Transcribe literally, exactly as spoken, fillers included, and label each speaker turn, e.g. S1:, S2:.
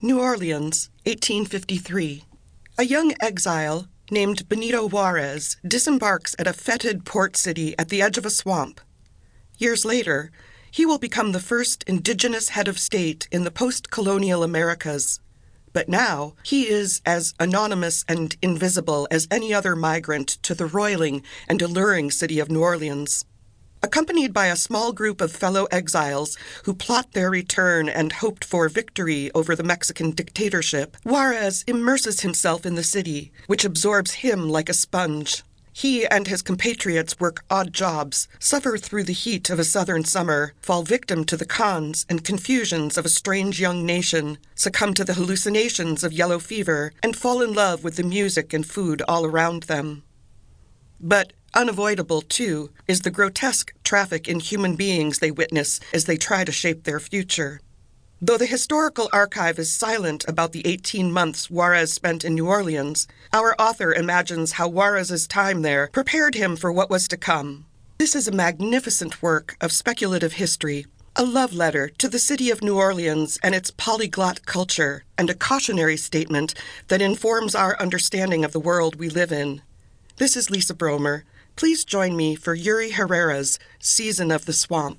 S1: New Orleans, eighteen fifty-three. A young exile named Benito Juarez disembarks at a fetid port city at the edge of a swamp. Years later, he will become the first indigenous head of state in the post-colonial Americas. But now, he is as anonymous and invisible as any other migrant to the roiling and alluring city of New Orleans. Accompanied by a small group of fellow exiles who plot their return and hoped for victory over the Mexican dictatorship, Juarez immerses himself in the city, which absorbs him like a sponge. He and his compatriots work odd jobs, suffer through the heat of a southern summer, fall victim to the cons and confusions of a strange young nation, succumb to the hallucinations of yellow fever, and fall in love with the music and food all around them. But unavoidable, too, is the grotesque traffic in human beings they witness as they try to shape their future. Though the historical archive is silent about the eighteen months Juarez spent in New Orleans, our author imagines how Juarez's time there prepared him for what was to come. This is a magnificent work of speculative history, a love letter to the city of New Orleans and its polyglot culture, and a cautionary statement that informs our understanding of the world we live in. This is Lisa Bromer. Please join me for Yuri Herrera's Season of the Swamp.